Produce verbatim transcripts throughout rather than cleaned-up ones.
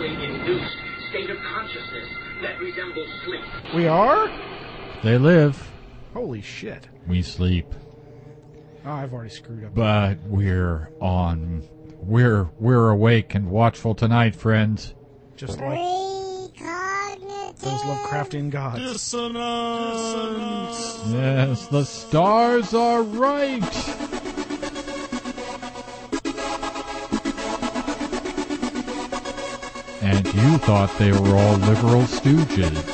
chemically-induced state of consciousness that resembles sleep. We are? They live. Holy shit. We sleep. Oh, I've already screwed up. But we're on. We're we're awake and watchful tonight, friends. Just like those Lovecraftian gods. Dissonance. Yes, the stars are right. And you thought they were all liberal stooges.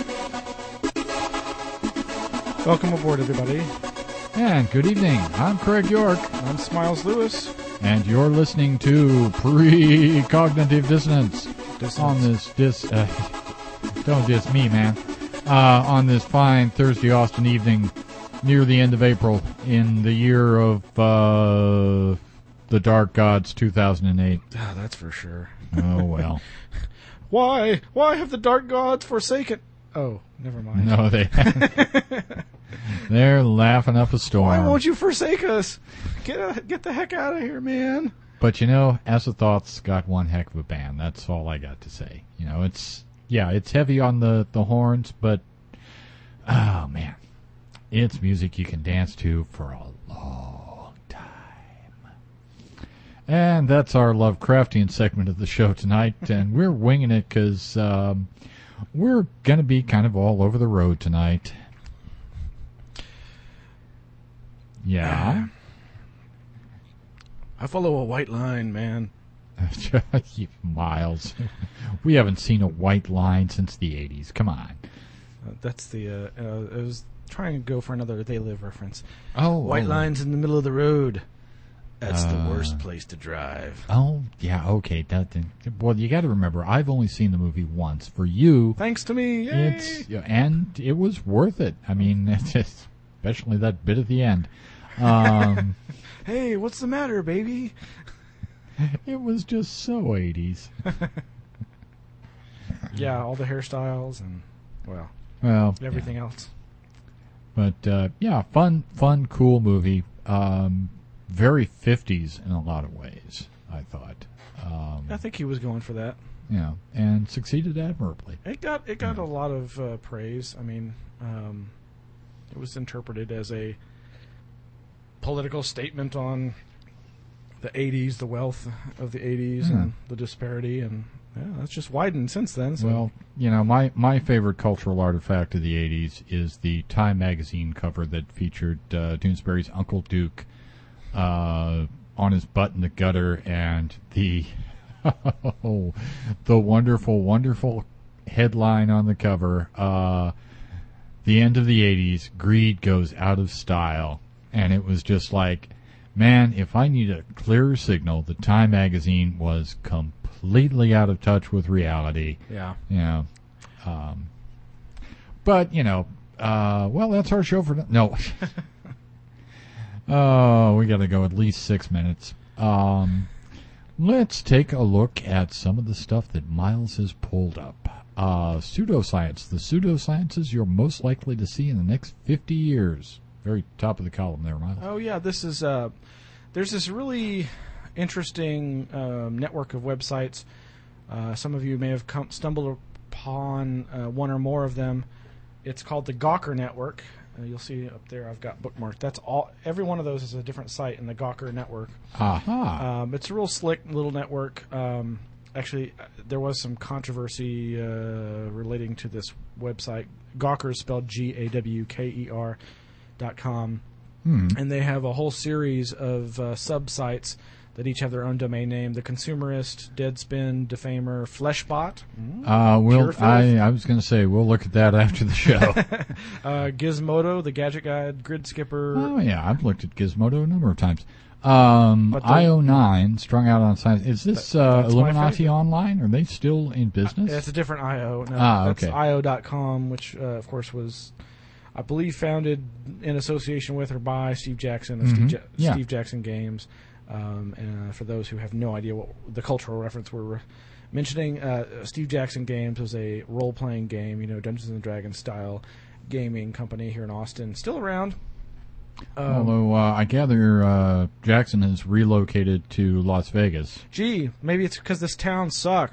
Welcome aboard, everybody. And good evening. I'm Craig York. I'm Smiles Lewis. And you're listening to Pre-Cognitive Dissonance. Dissonance. On this dis... Uh, don't diss me, man. Uh, on this fine Thursday Austin evening near the end of April in the year of uh, the Dark Gods two thousand eight. Ah, that's for sure. Oh, well. Why? Why have the dark gods forsaken... Oh, never mind. No, they... They're laughing up a storm. Why won't you forsake us? Get a, get the heck out of here, man. But, you know, As the Thought's got one heck of a band. That's all I got to say. You know, it's... Yeah, it's heavy on the, the horns, but... Oh, man. It's music you can dance to for a long time. And that's our Lovecraftian segment of the show tonight. And we're winging it because um, we're going to be kind of all over the road tonight. Yeah. I follow a white line, man. Miles. We haven't seen a white line since the eighties. Come on. Uh, that's the, uh, uh, I was trying to go for another They Live reference. Oh. White oh. lines in the middle of the road. That's uh, the worst place to drive. Oh, yeah, okay. That. Well, you got to remember, I've only seen the movie once. For you. Thanks to me. Yay. It's And it was worth it. I mean, especially that bit at the end. Um, hey, what's the matter, baby? It was just so eighties. Yeah, all the hairstyles and, well, well everything yeah. else. But, uh, yeah, fun, fun, cool movie. Um, very fifties in a lot of ways, I thought. Um, I think he was going for that. Yeah, and succeeded admirably. It got it got yeah. a lot of uh, praise. I mean, um, it was interpreted as a political statement on the eighties, the wealth of the eighties, yeah. and the disparity, and yeah, that's just widened since then. So. Well, you know, my, my favorite cultural artifact of the eighties is the Time magazine cover that featured uh, Doonesbury's Uncle Duke uh, on his butt in the gutter, and the oh, the wonderful, wonderful headline on the cover, uh, the end of the eighties, greed goes out of style. And it was just like, man, if I need a clearer signal, the Time magazine was completely out of touch with reality. Yeah. You know, um, but, you know, uh, well, that's our show for... No. Oh, we got to go at least six minutes. Um, let's take a look at some of the stuff that Miles has pulled up. Uh, pseudoscience. The pseudosciences you're most likely to see in the next fifty years. Very top of the column there, Miles. Oh, yeah, this is, uh, there's this really interesting um, network of websites. Uh, some of you may have come, stumbled upon uh, one or more of them. It's called the Gawker Network. Uh, you'll see up there I've got bookmarked. That's all. Every one of those is a different site in the Gawker Network. Aha. Um, it's a real slick little network. Um, actually, uh, there was some controversy uh, relating to this website. Gawker is spelled G A W K E R. Dot com, hmm. and they have a whole series of uh, sub-sites that each have their own domain name. The Consumerist, Deadspin, Defamer, Fleshbot. Uh, we'll, I, I was going to say, we'll look at that after the show. uh, Gizmodo, The Gadget Guide, Grid Skipper. Oh, yeah, I've looked at Gizmodo a number of times. Um, the, I O nine, strung out on science. Is this that, uh, Illuminati Online? Are they still in business? Uh, it's a different I O. No, ah, that's okay. I O dot com, which, uh, of course, was... I believe founded in association with or by Steve Jackson of mm-hmm. Steve, ja- yeah. Steve Jackson Games. Um, and uh, for those who have no idea what the cultural reference we're re- mentioning, uh, Steve Jackson Games was a role-playing game, you know, Dungeons and Dragons style gaming company here in Austin. Still around. Um, Although uh, I gather uh, Jackson has relocated to Las Vegas. Gee, maybe it's because this town sucks.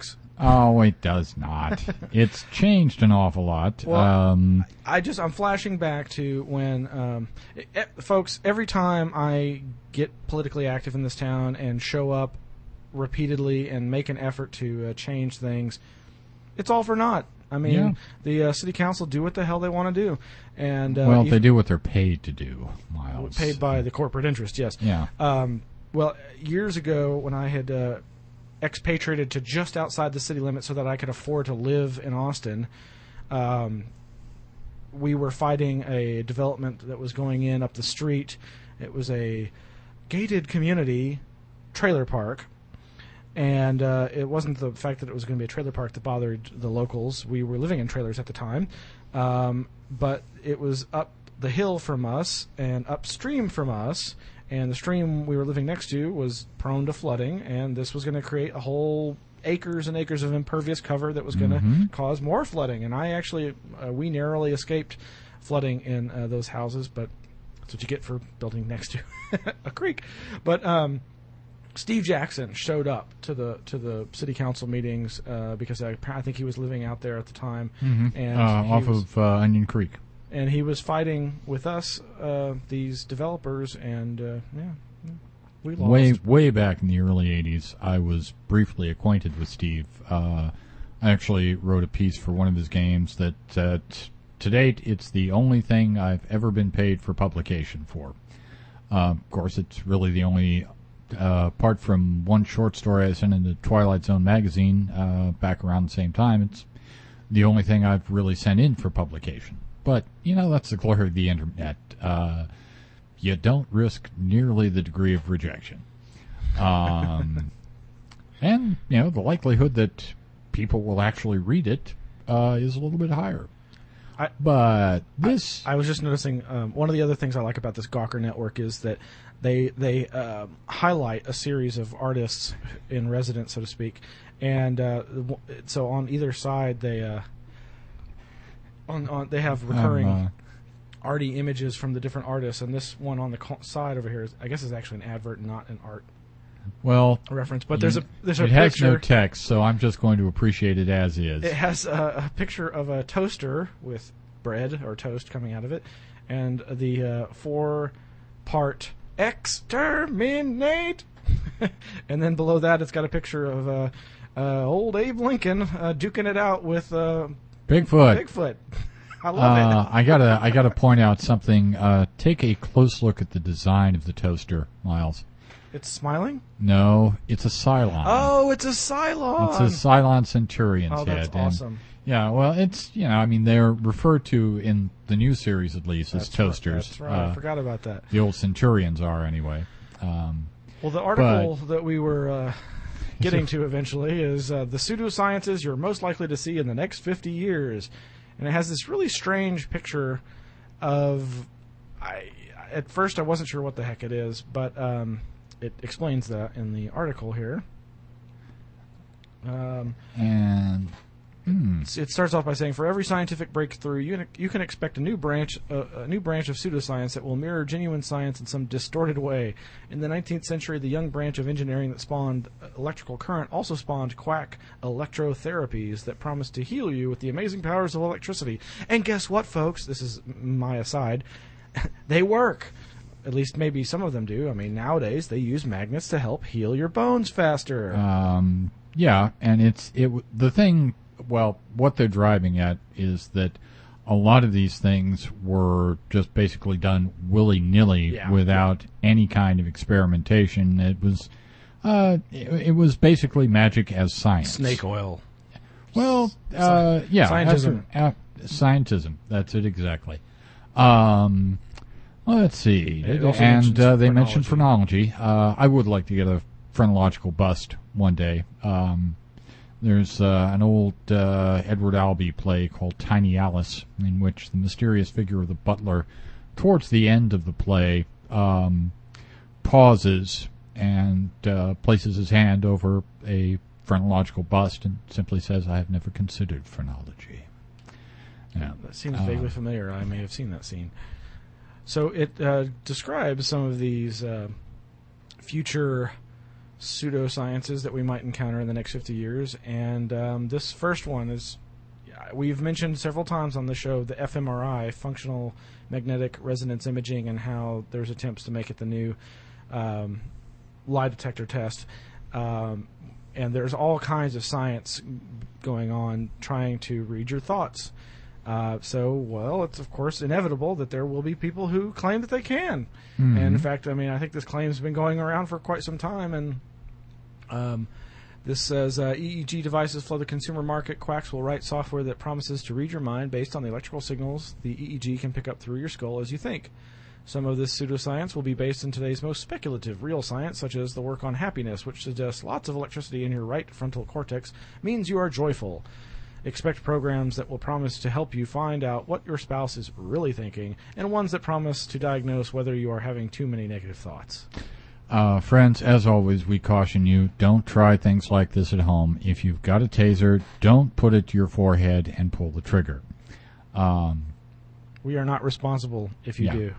Oh, it does not. It's changed an awful lot. Well, um, I just I'm flashing back to when, um, it, it- folks. Every time I get politically active in this town and show up repeatedly and make an effort to uh, change things, it's all for naught. I mean, Yeah. the uh, city council do what the hell they want to do, and uh, well, if- they do what they're paid to do, Miles. paid by the corporate interest. Yes. Yeah. Um, well, years ago when I had uh, expatriated to just outside the city limits so that I could afford to live in Austin, um, we were fighting a development that was going in up the street. It was a gated community trailer park. And uh, it wasn't the fact that it was going to be a trailer park that bothered the locals. We were living in trailers at the time. Um, but it was up the hill from us and upstream from us. And the stream we were living next to was prone to flooding. And this was going to create a whole acres and acres of impervious cover that was going to Mhm. cause more flooding. And I actually, uh, we narrowly escaped flooding in uh, those houses. But that's what you get for building next to a creek. But... Um, Steve Jackson showed up to the to the city council meetings uh, because I, I think he was living out there at the time, hmm and uh, he off was, of uh, Onion Creek. and he was fighting with us, uh, these developers, and uh, yeah, we lost. Way way back in the early eighties, I was briefly acquainted with Steve. Uh, I actually wrote a piece for one of his games that, uh, t- to date, it's the only thing I've ever been paid for publication for. Uh, of course, it's really the only... Uh, apart from one short story I sent into Twilight Zone magazine uh, back around the same time, it's the only thing I've really sent in for publication. But, you know, that's the glory of the internet. Uh, you don't risk nearly the degree of rejection. Um, and, you know, the likelihood that people will actually read it uh, is a little bit higher. I- but this... I was just noticing um, one of the other things I like about this Gawker network is that they they um, highlight a series of artists in residence, so to speak, and uh, w- so on either side they uh, on, on they have recurring Um, uh, arty images from the different artists, and this one on the co- side over here is, I guess, is actually an advert, not an art well... reference. But there's a there's a it has picture. no text, so I'm just going to appreciate it as is. It has a, a picture of a toaster with bread or toast coming out of it, and the uh, four-part exterminate. And then below that, it's got a picture of uh, uh, old Abe Lincoln uh, duking it out with uh, Bigfoot. Bigfoot. I love Uh, it. I gotta, I gotta point out something. Uh, take a close look at the design of the toaster, Miles. It's smiling. No, it's a Cylon. Oh, it's a Cylon. It's a Cylon Centurion's Oh, that's head. and- awesome. yeah, well, it's you know, I mean, they're referred to in the new series at least as That's right, toasters. That's right. Uh, I forgot about that. the old Centurions are anyway. Um, Well, the article that we were uh, getting to eventually is uh, the pseudosciences you're most likely to see in the next fifty years. And it has this really strange picture of... I At first, I wasn't sure what the heck it is, but um, it explains that in the article here. Um, and hmm, it starts off by saying, for every scientific breakthrough, you can, you can expect a new branch, uh, a new branch of pseudoscience that will mirror genuine science in some distorted way. In the nineteenth century, the young branch of engineering that spawned electrical current also spawned quack electrotherapies that promised to heal you with the amazing powers of electricity. And guess what, folks? This is my aside. They work. At least maybe some of them do. I mean, nowadays they use magnets to help heal your bones faster. um, yeah, and it's it. w- The thing, well, what they're driving at is that a lot of these things were just basically done willy nilly Yeah. without any kind of experimentation. It was, uh, it, it was basically magic as science. Snake oil. Well, uh, yeah, Scientism. after- uh, scientism. That's it exactly. Um, let's see, It also and mentions uh, they mentioned phrenology. Uh, I would like to get a phrenological bust one day. Um, there's uh, an old uh, Edward Albee play called Tiny Alice, in which the mysterious figure of the butler, towards the end of the play, um, pauses and uh, places his hand over a phrenological bust and simply says, "I have never considered phrenology." Yeah. That seems Uh, vaguely familiar. I may have seen that scene. So it uh, describes some of these uh, future pseudosciences that we might encounter in the next fifty years. And um, this first one is, we've mentioned several times on the show, the F M R I, functional magnetic resonance imaging, and how there's attempts to make it the new um, lie detector test. Um, and there's all kinds of science going on trying to read your thoughts. Uh, so, well, it's of course inevitable that there will be people who claim that they can. Mm-hmm. And in fact, I mean, I think this claim's been going around for quite some time. And um, this says uh, E E G devices flood the consumer market. Quacks will write software that promises to read your mind based on the electrical signals the E E G can pick up through your skull as you think. Some of this pseudoscience will be based in today's most speculative real science, such as the work on happiness, which suggests lots of electricity in your right frontal cortex means you are joyful. Expect programs that will promise to help you find out what your spouse is really thinking, and ones that promise to diagnose whether you are having too many negative thoughts. Uh, friends, as always, we caution you, don't try things like this at home. If you've got a taser, don't put it to your forehead and pull the trigger. Um, we are not responsible if you yeah. do.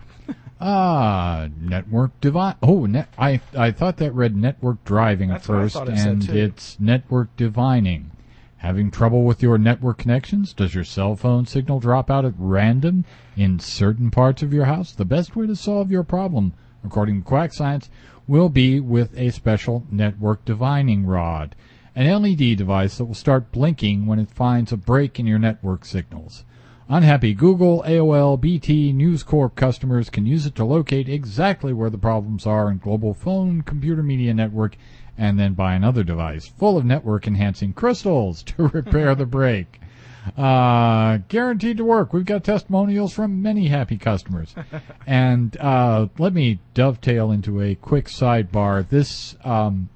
Ah, network divine. Oh, net, I I thought that read network driving That's at first, what I thought it and said too. It's network divining. Having trouble with your network connections? Does your cell phone signal drop out at random in certain parts of your house? The best way to solve your problem, according to Quack Science, will be with a special network divining rod, an L E D device that will start blinking when it finds a break in your network signals. Unhappy Google, A O L, B T, News Corp customers can use it to locate exactly where the problems are in global phone computer media network, and then buy another device full of network-enhancing crystals to repair the break. Uh, guaranteed to work. We've got testimonials from many happy customers. And uh, let me dovetail into a quick sidebar. This, um,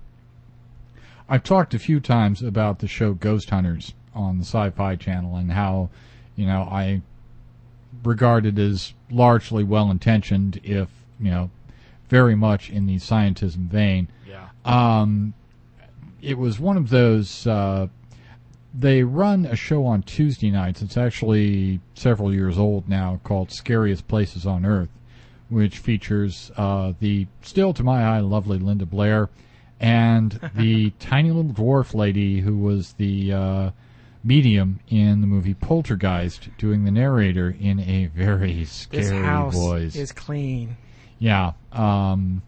I've talked a few times about the show Ghost Hunters on the Sci-Fi Channel and how, you know, I regard it as largely well-intentioned, if, you know, very much in the scientism vein. Yeah. Um, it was one of those, uh, they run a show on Tuesday nights. It's actually several years old now, called Scariest Places on Earth, which features uh, the, still to my eye, lovely Linda Blair, and the tiny little dwarf lady who was the uh, medium in the movie Poltergeist, doing the narrator in a very scary This house voice. is clean. Yeah. Um,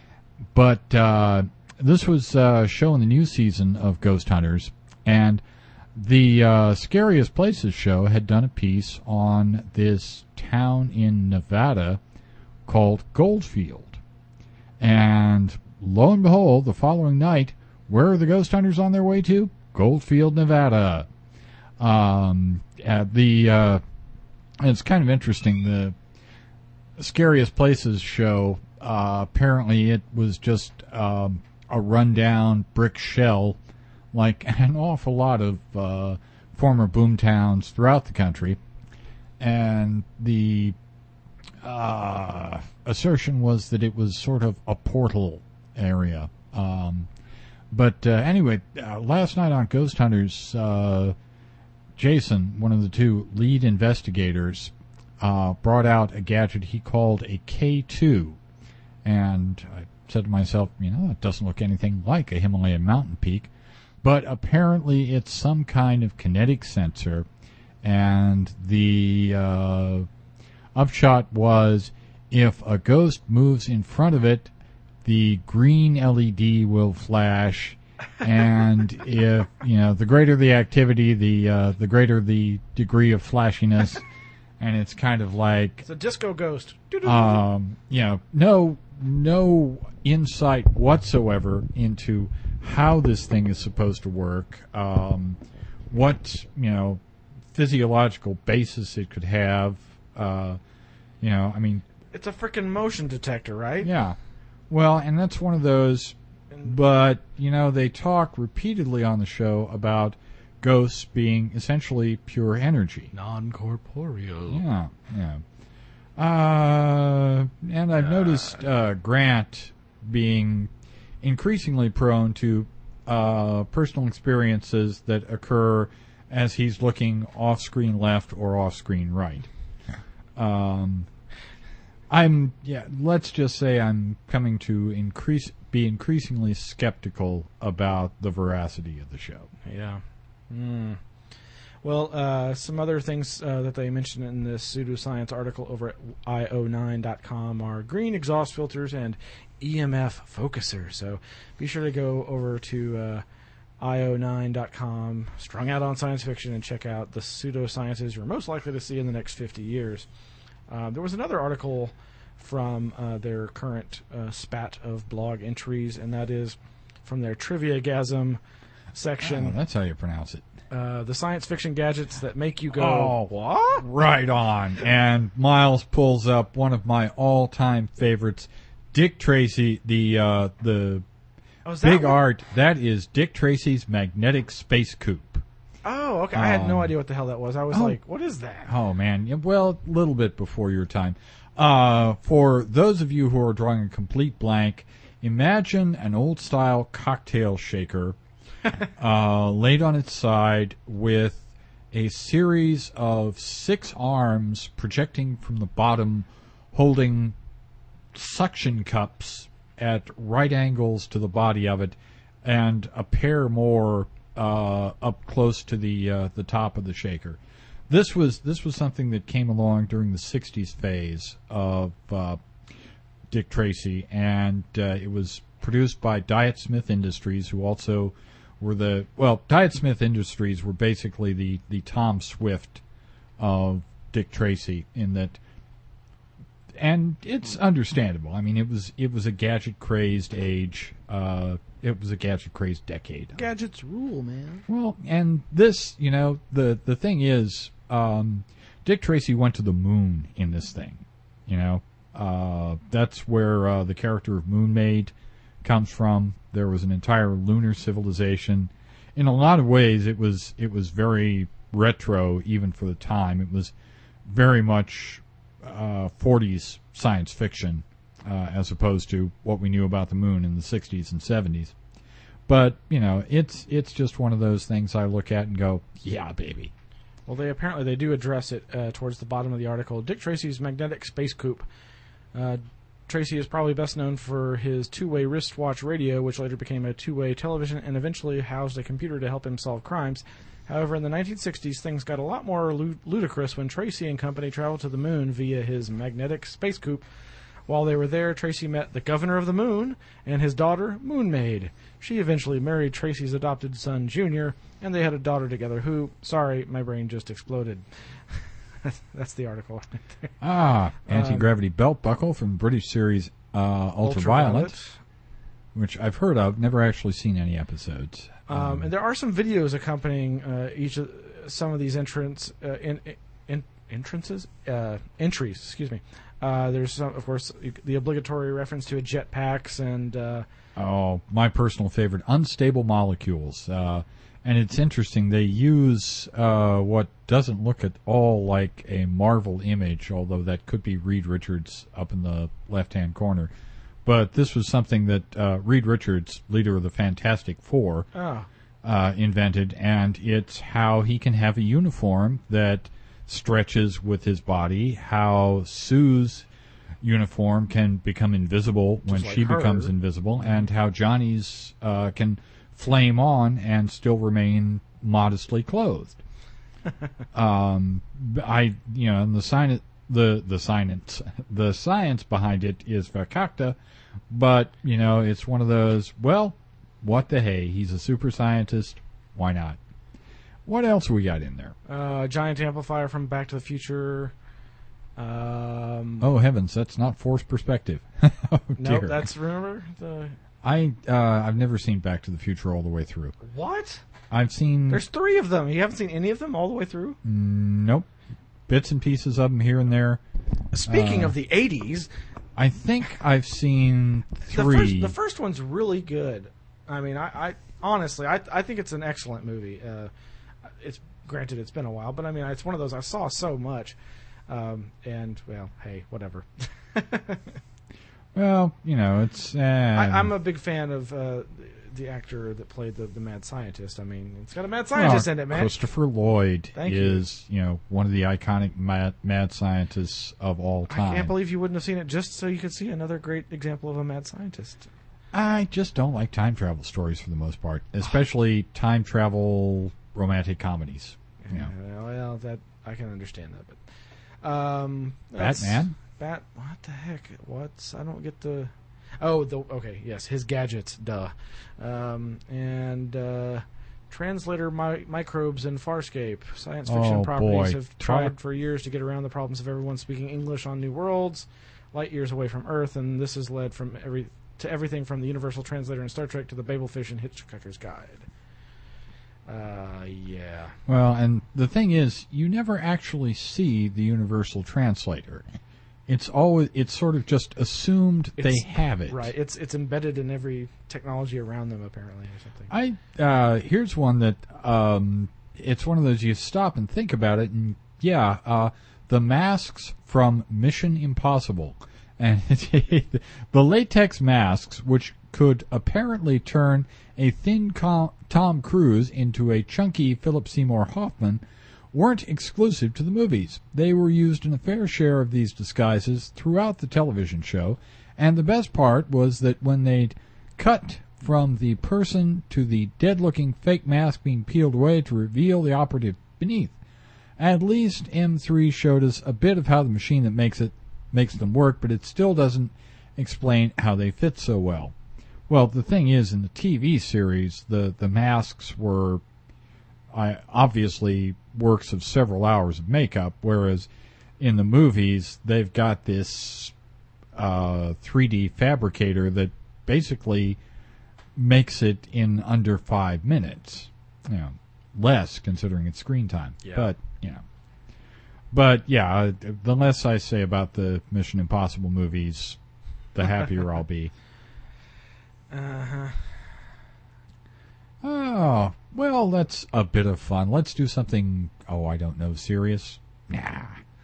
but uh, this was a show in the new season of Ghost Hunters, and the uh, Scariest Places show had done a piece on this town in Nevada called Goldfield. And lo and behold, the following night, where are the Ghost Hunters on their way to? Goldfield, Nevada. Um, at the uh, it's kind of interesting. The Scariest Places show, uh, apparently it was just um, a rundown brick shell, like an awful lot of uh, former boom towns throughout the country. And the uh, assertion was that it was sort of a portal area. Um, but uh, anyway, uh, last night on Ghost Hunters, uh, Jason, one of the two lead investigators, uh, brought out a gadget he called a K two. And I said to myself, you know, it doesn't look anything like a Himalayan mountain peak. But apparently it's some kind of kinetic sensor. And the uh, upshot was, if a ghost moves in front of it, the green L E D will flash. And if, you know, the greater the activity, the uh, the greater the degree of flashiness. And it's kind of like, it's a disco ghost. Um, you know, no, no insight whatsoever into how this thing is supposed to work, um, what, you know, physiological basis it could have. Uh, you know, I mean, it's a freaking motion detector, right? Yeah. Well, and that's one of those. But, you know, they talk repeatedly on the show about ghosts being essentially pure energy. Non-corporeal. Yeah, yeah. Uh, and I've noticed uh, Grant being increasingly prone to uh, personal experiences that occur as he's looking off-screen left or off-screen right. Um, I'm yeah. Let's just say I'm coming to increase be increasingly skeptical about the veracity of the show. Yeah. Mm. Well, uh, some other things uh, that they mentioned in this pseudoscience article over at I O nine dot com are green exhaust filters and E M F focusers. So be sure to go over to uh, I O nine dot com, strung out on science fiction, and check out the pseudosciences you're most likely to see in the next fifty years. Uh, there was another article from uh, their current uh, spat of blog entries, and that is from their Trivia-gasm section. Oh, that's how you pronounce it. Uh, the science fiction gadgets that make you go, Oh, what? Right on. And Miles pulls up one of my all-time favorites, Dick Tracy, the uh, the Oh, is that big what- art. That is Dick Tracy's magnetic space coupe. Oh, okay. I had no Um, idea what the hell that was. I was oh. like, what is that? Oh, man. Yeah, well, a little bit before your time. Uh, for those of you who are drawing a complete blank, imagine an old-style cocktail shaker uh, laid on its side with a series of six arms projecting from the bottom, holding suction cups at right angles to the body of it, and a pair more uh, up close to the uh, the top of the shaker. This was this was something that came along during the sixties phase of uh, Dick Tracy, and uh, it was produced by Diet Smith Industries, who also were the well, Diet Smith Industries were basically the the Tom Swift of Dick Tracy in that. And it's understandable. I mean, it was it was a gadget crazed age. Uh, it was a gadget crazed decade. Gadgets rule, man. Well, and this, you know, the the thing is, um, Dick Tracy went to the moon in this thing. You know, uh, that's where uh, the character of Moon Maid comes from. There was an entire lunar civilization. In a lot of ways, it was it was very retro, even for the time. It was very much uh, forties science fiction, uh, as opposed to what we knew about the moon in the sixties and seventies. But you know, it's it's just one of those things I look at and go, yeah, baby. Well, they apparently they do address it uh, towards the bottom of the article. Dick Tracy's magnetic space coupe. Uh, Tracy is probably best known for his two-way wristwatch radio, which later became a two-way television and eventually housed a computer to help him solve crimes. However, in the nineteen sixties, things got a lot more lu- ludicrous when Tracy and company traveled to the moon via his magnetic space coupe. While they were there, Tracy met the governor of the moon and his daughter, Moon Maid. She eventually married Tracy's adopted son, Junior, and they had a daughter together who, sorry, my brain just exploded. That's the article. Ah, anti-gravity um, belt buckle from the British series uh, Ultraviolet, Ultraviolet, which I've heard of, never actually seen any episodes. Um, um, and there are some videos accompanying uh, each of some of these entrance uh, in, in, entrances uh, entries. Excuse me. Uh, there's some, of course, the obligatory reference to a jetpacks and uh, oh, my personal favorite, unstable molecules. Uh, and it's interesting, they use uh, what doesn't look at all like a Marvel image, although that could be Reed Richards up in the left-hand corner. But this was something that uh, Reed Richards, leader of the Fantastic Four, oh. uh, invented, and it's how he can have a uniform that stretches with his body, how Sue's uniform can become invisible when like she her. becomes invisible, and how Johnny's uh, can flame on and still remain modestly clothed. um, I, you know, and the science, the the science, the science behind it is verkakta, but you know, it's one of those. Well, what the hey? He's a super scientist. Why not? What else we got in there? Uh, giant amplifier from Back to the Future. Um, oh heavens, that's not forced perspective. oh, no, dear. that's remember the. I uh, I've never seen Back to the Future all the way through. What? I've seen. There's three of them. You haven't seen any of them all the way through? Nope. Bits and pieces of them here and there. Speaking uh, of the eighties, I think I've seen three. The first, the first one's really good. I mean, I, I honestly, I I think it's an excellent movie. Uh, it's granted it's been a while, but I mean, it's one of those I saw so much, um, and well, hey, whatever. Well, you know, it's. Uh, I, I'm a big fan of uh, the actor that played the, the mad scientist. I mean, it's got a mad scientist well, in it, man. Christopher Lloyd Thank is, you. you know, one of the iconic mad, mad scientists of all time. I can't believe you wouldn't have seen it just so you could see another great example of a mad scientist. I just don't like time travel stories for the most part, especially time travel romantic comedies. Yeah, Yeah. well, that I can understand that, but um, Batman. Bat. What the heck? What's I don't get the. Oh, the okay, yes, his gadgets, duh, um, and uh, translator mi- microbes in Farscape. Science fiction Oh, properties boy. have tried Talk- for years to get around the problems of everyone speaking English on new worlds, light years away from Earth, and this has led from every to everything from the Universal Translator in Star Trek to the Babelfish in Hitchhiker's Guide. Uh, yeah. Well, and the thing is, you never actually see the Universal Translator. It's always it's sort of just assumed It's- they have it. Right. It's it's embedded in every technology around them, apparently, or something. I uh, here's one that um, it's one of those you stop and think about it, and yeah, uh, the masks from Mission Impossible, and the latex masks, which could apparently turn a thin com- Tom Cruise into a chunky Philip Seymour Hoffman, weren't exclusive to the movies. They were used in a fair share of these disguises throughout the television show, and the best part was that when they'd cut from the person to the dead-looking fake mask being peeled away to reveal the operative beneath, at least M three showed us a bit of how the machine that makes it makes them work, but it still doesn't explain how they fit so well. Well, the thing is, in the T V series, the, the masks were I, obviously works of several hours of makeup, whereas in the movies, they've got this uh, three D fabricator that basically makes it in under five minutes. You know, less considering its screen time. Yeah. But, you know. But, yeah, the less I say about the Mission Impossible movies, the happier I'll be. Uh-huh. Oh, well, that's a bit of fun. Let's do something, oh, I don't know, serious? Nah.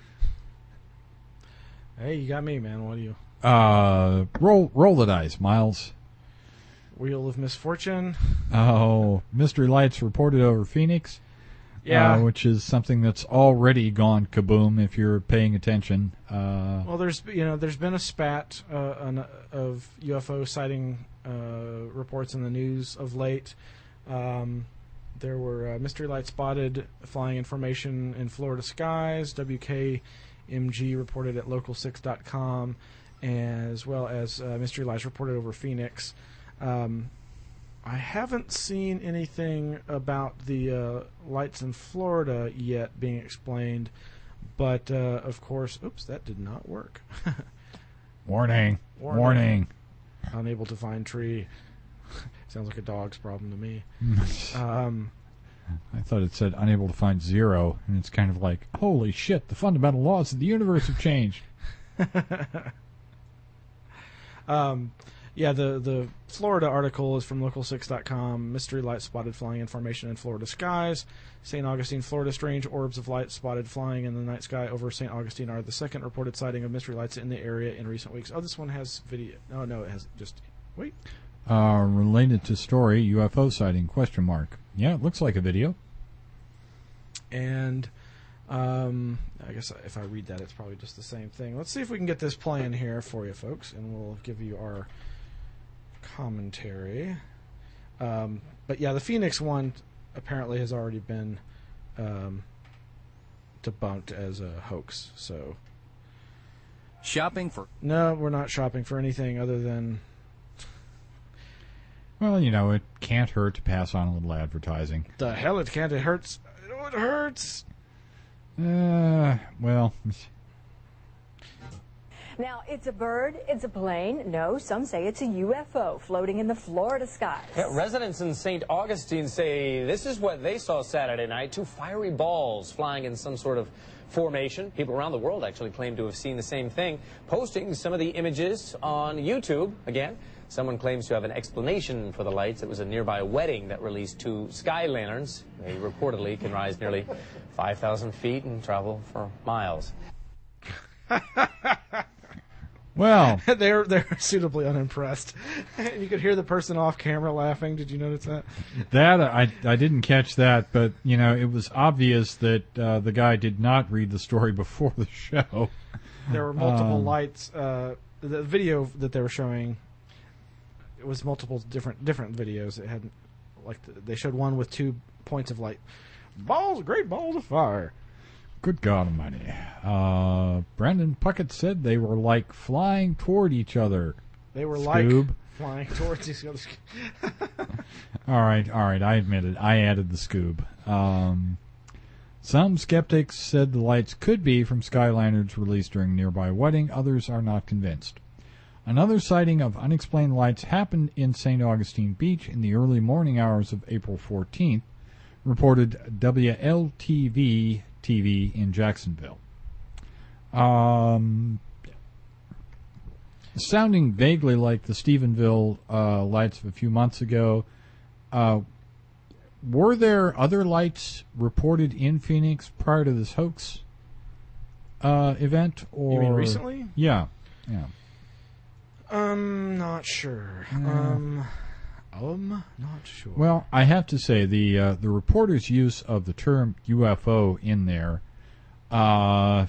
Hey, you got me, man. What do you... Uh, roll roll the dice, Miles. Wheel of Misfortune? Oh, Mystery Lights reported over Phoenix. Yeah. Uh, which is something that's already gone kaboom if you're paying attention. Uh, Well, there's you know there's been a spat uh, an, of U F O sighting uh, reports in the news of late. Um, there were uh, mystery lights spotted flying information in Florida skies. W K M G reported at local six dot com, as well as uh, mystery lights reported over Phoenix. Um, I haven't seen anything about the uh, lights in Florida yet being explained, but uh, of course, oops, that did not work. warning, Warning. warning. Unable to find tree. Sounds like a dog's problem to me. Um, I thought it said unable to find zero, and it's kind of like, holy shit, the fundamental laws of the universe have changed. um, yeah, the, the Florida article is from local six dot com. Mystery light spotted flying information in Florida skies. Saint Augustine, Florida. Strange orbs of light spotted flying in the night sky over Saint Augustine are the second reported sighting of mystery lights in the area in recent weeks. Oh, this one has video. No, no, it has just... Wait. Uh, related to story, U F O sighting, question mark. Yeah, it looks like a video. And um, I guess if I read that, it's probably just the same thing. Let's see if we can get this playing here for you, folks, and we'll give you our commentary. Um, but yeah, the Phoenix one apparently has already been um, debunked as a hoax. So Shopping for... no, we're not shopping for anything other than... Well, you know, it can't hurt to pass on a little advertising. The hell it can't. It hurts. It hurts. Uh, well... Now, it's a bird, it's a plane. No, some say it's a U F O floating in the Florida skies. Yeah, residents in Saint Augustine say this is what they saw Saturday night, two fiery balls flying in some sort of formation. People around the world actually claim to have seen the same thing, posting some of the images on YouTube. Again, someone claims to have an explanation for the lights. It was a nearby wedding that released two sky lanterns. They reportedly can rise nearly five thousand feet and travel for miles. Well, they're they're suitably unimpressed. You could hear the person off camera laughing. Did you notice that? that I I didn't catch that, but you know it was obvious that uh, the guy did not read the story before the show. There were multiple Um, lights. Uh, the video that they were showing, it was multiple different different videos. It had like the, they showed one with two points of light, balls, great balls of fire. Good God Almighty! Uh, Brandon Puckett said they were like flying toward each other. They were Scoob. like flying towards each other. All right, all right. I admit it. I added the Scoob. Um, some skeptics said the lights could be from sky lanterns released during a nearby wedding. Others are not convinced. Another sighting of unexplained lights happened in Saint Augustine Beach in the early morning hours of April fourteenth, reported W L T V T V in Jacksonville. Um, sounding vaguely like the Stephenville uh, lights of a few months ago, uh, were there other lights reported in Phoenix prior to this hoax uh, event? Or You mean recently? Yeah, yeah. Um, not sure. Um, um, not sure. Well, I have to say the uh, the reporter's use of the term U F O in there, uh,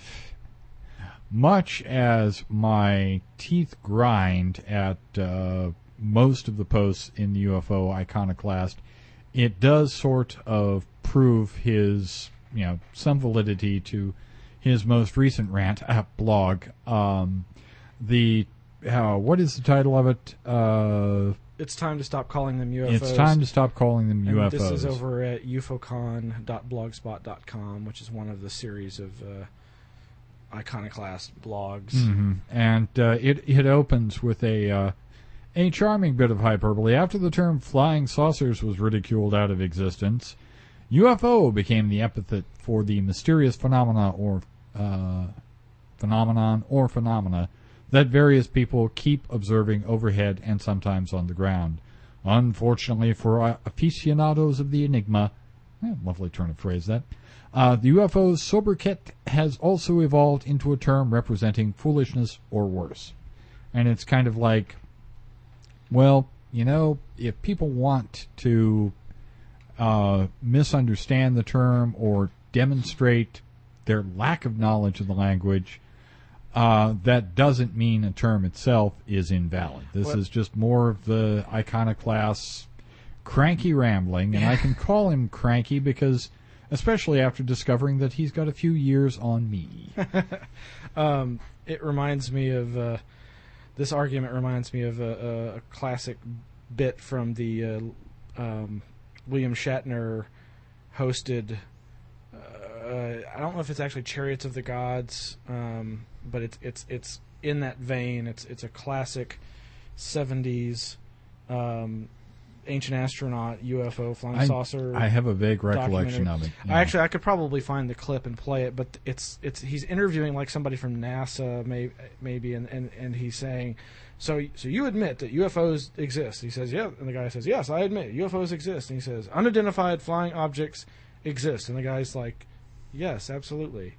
much as my teeth grind at uh, most of the posts in the U F O iconoclast, it does sort of prove his, you know, some validity to his most recent rant at blog. Um, the uh, what is the title of it? Uh, It's time to stop calling them U F Os. It's time to stop calling them and U F Os. This is over at U F O con dot blogspot dot com, which is one of the series of uh, iconoclast blogs. Mm-hmm. And uh, it it opens with a uh, a charming bit of hyperbole. After the term flying saucers was ridiculed out of existence, U F O became the epithet for the mysterious phenomena or uh, phenomenon or phenomena that various people keep observing overhead and sometimes on the ground. Unfortunately for aficionados of the enigma, eh, lovely turn of phrase that, uh, the U F O's sobriquet has also evolved into a term representing foolishness or worse. And it's kind of like, well, you know, if people want to uh, misunderstand the term or demonstrate their lack of knowledge of the language, Uh, that doesn't mean a term itself is invalid. This What? is just more of the iconoclast cranky rambling, and I can call him cranky because, especially after discovering that he's got a few years on me. um, it reminds me of uh, this argument reminds me of a, a classic bit from the uh, um, William Shatner hosted. Uh, I don't know if it's actually Chariots of the Gods, um, but it's it's it's in that vein. It's it's a classic seventies um, ancient astronaut U F O flying I, saucer. I have a vague recollection documentary. of it. I actually I could probably find the clip and play it, but it's it's he's interviewing like somebody from NASA, may, maybe, and, and, and he's saying, so so you admit that U F Os exist? He says, yeah, and the guy says, yes, I admit U F Os exist, and he says, unidentified flying objects exist, and the guy's like, yes, absolutely.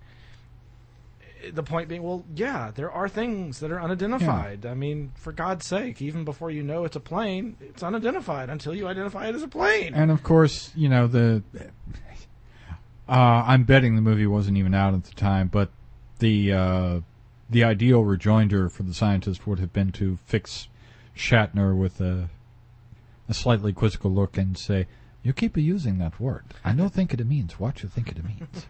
The point being, well, yeah, there are things that are unidentified. Yeah. I mean, for God's sake, even before you know it's a plane, it's unidentified until you identify it as a plane. And of course, you know, the uh, I'm betting the movie wasn't even out at the time, but the uh, the ideal rejoinder for the scientist would have been to fix Shatner with a a slightly quizzical look and say, "You keep using that word. I don't think it means what you think it means."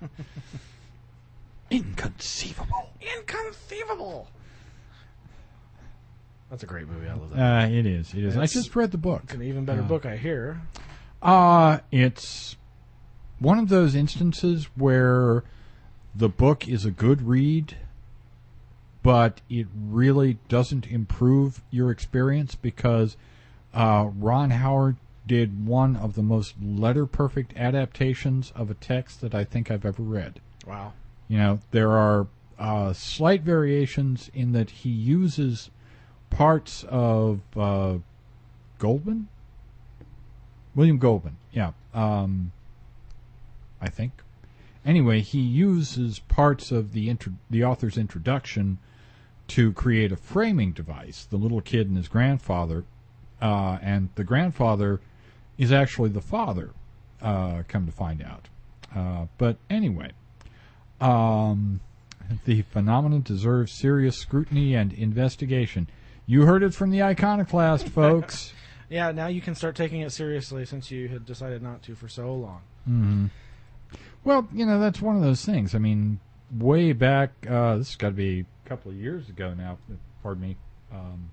Inconceivable. Inconceivable. That's a great movie. I love that. Uh, it is. It is. It's, I just read the book. It's an even better uh, book, I hear. Uh, it's one of those instances where the book is a good read, but it really doesn't improve your experience because uh, Ron Howard did one of the most letter-perfect adaptations of a text that I think I've ever read. Wow. You know, there are uh, slight variations in that he uses parts of uh, Goldman? William Goldman, yeah. Um, I think. Anyway, he uses parts of the intro- the author's introduction to create a framing device. The little kid and his grandfather, uh, and the grandfather is actually the father, uh, come to find out. Uh, but anyway, um, the phenomenon deserves serious scrutiny and investigation. You heard it from the iconoclast, folks. Yeah, now you can start taking it seriously since you had decided not to for so long. Mm-hmm. Well, you know, that's one of those things. I mean, way back, uh, this has got to be a couple of years ago now, pardon me, um,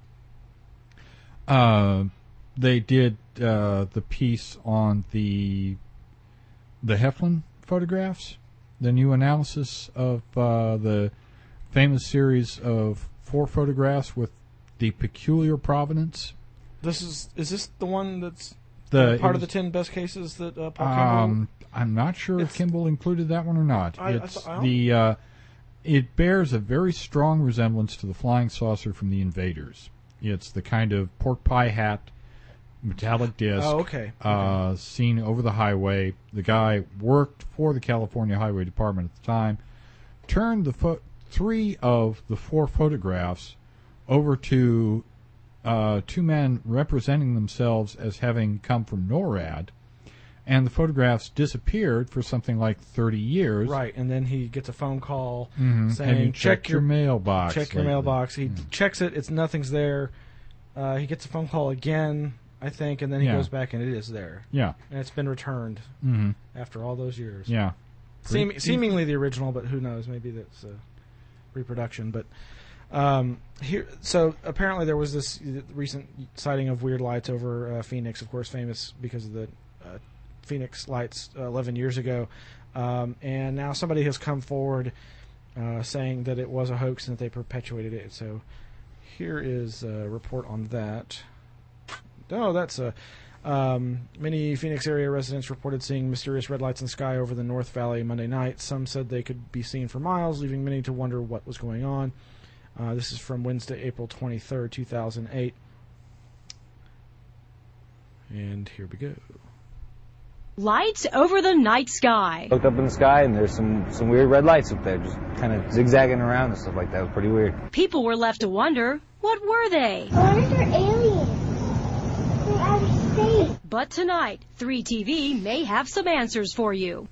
uh, they did uh, the piece on the the Heflin photographs, the new analysis of uh, the famous series of four photographs with the peculiar provenance. This is is this the one that's The, part of was, the ten best cases that uh, Paul Kimball? Um, I'm not sure It's- if Kimball included that one or not. I- I it's th- I don't- the uh, it bears a very strong resemblance to the flying saucer from The Invaders. It's the kind of pork pie hat, metallic disc, Oh, okay. uh, seen over the highway. The guy worked for the California Highway Department at the time. Turned the pho- three of the four photographs over to uh, two men representing themselves as having come from NORAD, and the photographs disappeared for something like thirty years. Right, and then he gets a phone call Mhm. saying, Have you check checked your mailbox Check your lately?" mailbox. He Mm. checks it. It's nothing's there. Uh, he gets a phone call again, I think, and then he Yeah. goes back and it is there. Yeah. And it's been returned Mhm. after all those years. Yeah. Seem, Pretty- seemingly the original, but who knows? Maybe that's a reproduction. But um, here, so apparently there was this recent sighting of weird lights over uh, Phoenix, of course, famous because of the uh, Phoenix lights uh, eleven years ago. Um, and now somebody has come forward uh, saying that it was a hoax and that they perpetuated it. So here is a report on that. Oh, that's a. Um, many Phoenix area residents reported seeing mysterious red lights in the sky over the North Valley Monday night. Some said they could be seen for miles, leaving many to wonder what was going on. Uh, this is from Wednesday, April twenty-third, two thousand eight. And here we go. Lights over the night sky. Looked up in the sky and there's some, some weird red lights up there, just kind of zigzagging around and stuff like that. It was pretty weird. People were left to wonder, what were they? I wonder if they're aliens from outer space. But tonight, three T V may have some answers for you.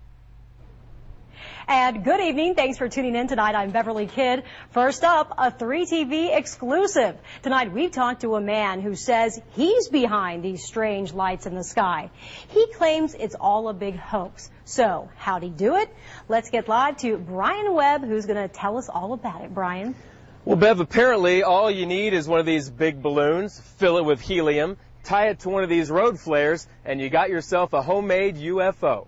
And good evening. Thanks for tuning in tonight. I'm Beverly Kidd. First up, a three T V exclusive. Tonight we've talked to a man who says he's behind these strange lights in the sky. He claims it's all a big hoax. So how'd he do it? Let's get live to Brian Webb, who's going to tell us all about it. Brian? Well, Bev, apparently all you need is one of these big balloons, fill it with helium, tie it to one of these road flares, and you got yourself a homemade U F O.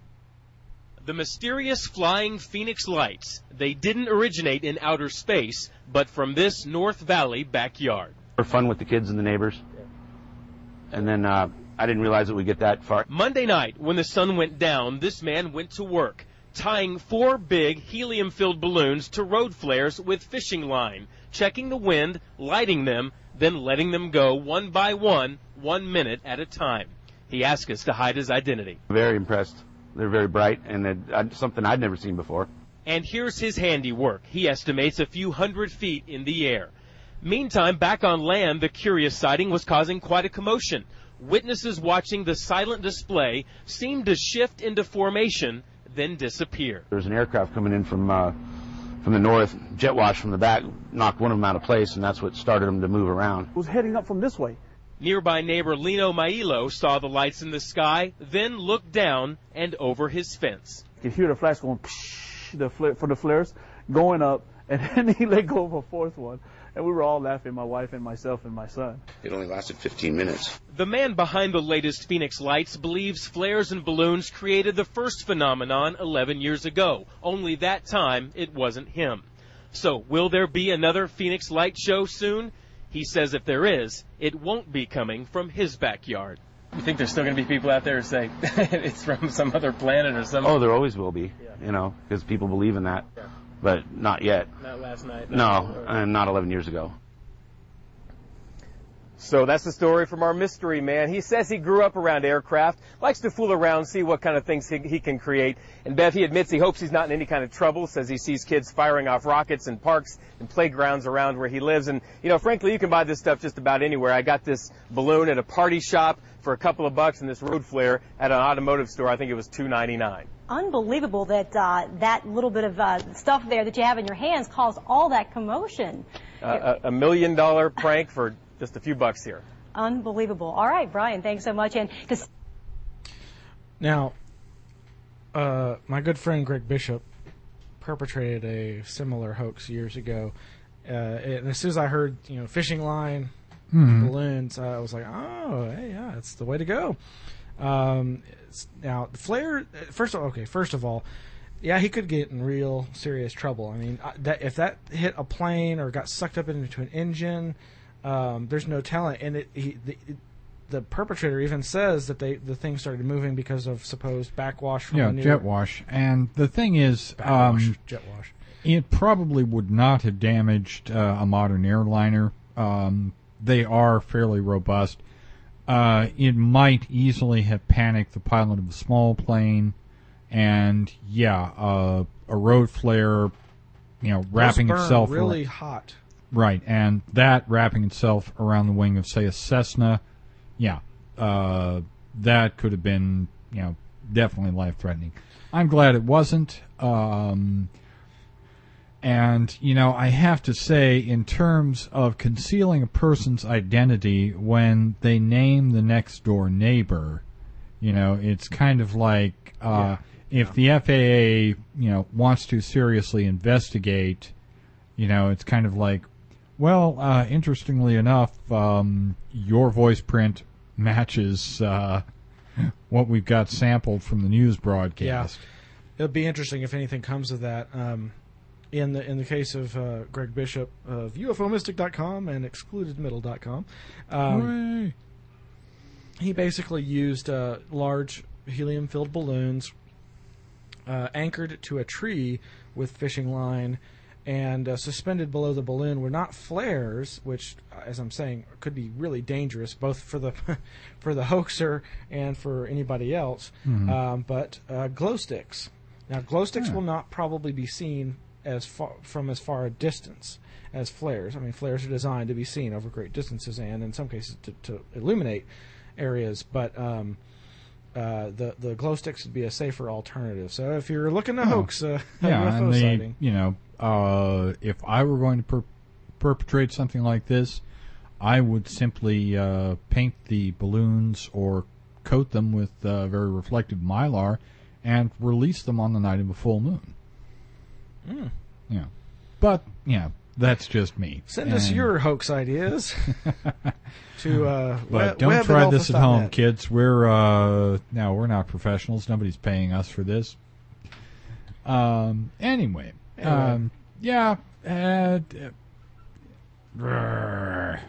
The mysterious flying Phoenix lights. They didn't originate in outer space, but from this North Valley backyard. For fun with the kids and the neighbors. And then uh, I didn't realize it would get that far. Monday night, when the sun went down, this man went to work, tying four big helium-filled balloons to road flares with fishing line, checking the wind, lighting them, then letting them go one by one, one minute at a time. He asked us to hide his identity. Very impressed. They're very bright, and it, uh, something I'd never seen before. And here's his handiwork. He estimates a few hundred feet in the air. Meantime, back on land, the curious sighting was causing quite a commotion. Witnesses watching the silent display seemed to shift into formation, then disappear. There was an aircraft coming in from uh, from the north, jet wash from the back, knocked one of them out of place, and that's what started them to move around. It was heading up from this way. Nearby neighbor Lino Mailo saw the lights in the sky, then looked down and over his fence. You could hear the flash going, psh, the flare, for the flares, going up, and then he let go of a fourth one. And we were all laughing, my wife and myself and my son. It only lasted fifteen minutes. The man behind the latest Phoenix lights believes flares and balloons created the first phenomenon eleven years ago. Only that time, it wasn't him. So, will there be another Phoenix light show soon? He says if there is, it won't be coming from his backyard. You think there's still going to be people out there who say it's from some other planet or something? Oh, there always will be, yeah. You know, because people believe in that. Yeah. But not yet. Not last night. No, and not eleven years ago. So that's the story from our mystery man. He says he grew up around aircraft, likes to fool around, see what kind of things he, he can create. And Bev, he admits he hopes he's not in any kind of trouble, says he sees kids firing off rockets in parks and playgrounds around where he lives. And, you know, frankly, you can buy this stuff just about anywhere. I got this balloon at a party shop for a couple of bucks and this road flare at an automotive store. I think it was two ninety-nine. Unbelievable that uh, that little bit of uh, stuff there that you have in your hands caused all that commotion. Uh, a, a million dollar prank for just a few bucks here. Unbelievable. All right, Brian, thanks so much. And to... Now, uh, my good friend Greg Bishop perpetrated a similar hoax years ago. Uh, and as soon as I heard, you know, fishing line, mm-hmm. balloons, I was like, oh, hey, yeah, it's the way to go. Um, it's, now, Flair, first of all, okay, first of all, yeah, he could get in real serious trouble. I mean, that, if that hit a plane or got sucked up into an engine, um, there's no telling. And it, he, the, it, the perpetrator even says that they the thing started moving because of supposed backwash from yeah, the new... jet wash. And the thing is, backwash, um, jet wash. It probably would not have damaged uh, a modern airliner. Um, they are fairly robust. Uh, it might easily have panicked the pilot of a small plane. And yeah, uh, a road flare, you know, wrapping Those burn itself really ar- hot. Right, and that wrapping itself around the wing of, say, a Cessna, yeah, uh, that could have been, you know, definitely life-threatening. I'm glad it wasn't. Um, and you know, I have to say, in terms of concealing a person's identity when they name the next door neighbor, you know, it's kind of like. Uh, Yeah. If the F A A, you know, wants to seriously investigate, you know, it's kind of like, well, uh, interestingly enough, um, your voice print matches uh, what we've got sampled from the news broadcast. Yeah, it'll be interesting if anything comes of that. Um, in the in the case of uh, Greg Bishop of U F O Mystic dot com and excluded middle dot com, um, he basically used uh, large helium-filled balloons. Uh, anchored to a tree with fishing line and uh, suspended below the balloon were not flares, which, as I'm saying, could be really dangerous both for the for the hoaxer and for anybody else, mm-hmm. um, but uh, glow sticks. Now, glow sticks yeah. will not probably be seen as far, from as far a distance as flares. I mean, flares are designed to be seen over great distances and, in some cases, to, to illuminate areas, but... Um, Uh, the the glow sticks would be a safer alternative. So if you're looking to oh. hoax uh, a yeah, U F O and the, sighting, you know, uh, if I were going to per- perpetrate something like this, I would simply uh, paint the balloons or coat them with uh, very reflective mylar and release them on the night of a full moon. Mm. Yeah, but yeah, that's just me. Send and us your hoax ideas to. Uh, but web, don't web try at this at elfus dot home, net. kids. We're uh, now we're not professionals. Nobody's paying us for this. Um. Anyway. Anyway. Um. Yeah. Uh, uh,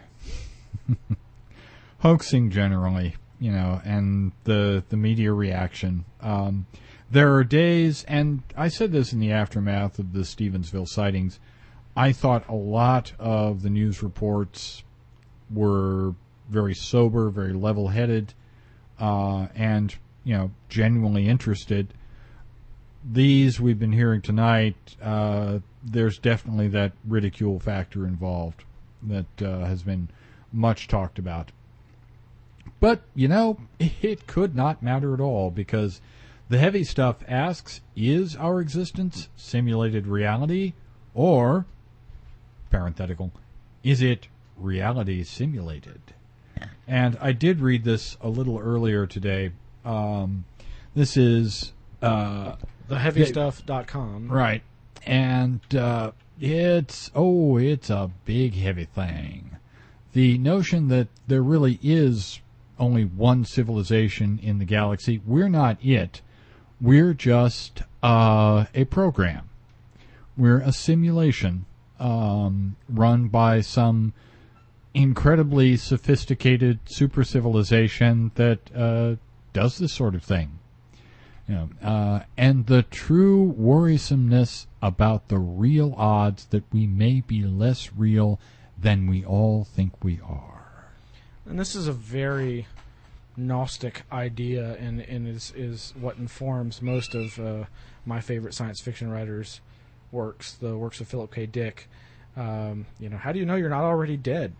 hoaxing generally, you know, and the the media reaction. Um. There are days, and I said this in the aftermath of the Stevensville sightings. I thought a lot of the news reports were very sober, very level-headed, uh, and, you know, genuinely interested. These we've been hearing tonight, uh, there's definitely that ridicule factor involved that uh, has been much talked about. But, you know, it could not matter at all, because the heavy stuff asks, is our existence simulated reality, or... parenthetical, is it reality simulated? And I did read this a little earlier today. Um, this is uh, the heavy stuff dot com. Right. And uh, it's, oh, it's a big, heavy thing. The notion that there really is only one civilization in the galaxy, we're not it. We're just uh, a program. We're a simulation um, run by some incredibly sophisticated super civilization that uh, does this sort of thing. You know, uh, and the true worrisomeness about the real odds that we may be less real than we all think we are. and this is a very Gnostic idea, and, and is is what informs most of uh, my favorite science fiction writers' works, the works of Philip K. Dick. Um, you know, how do you know you're not already dead?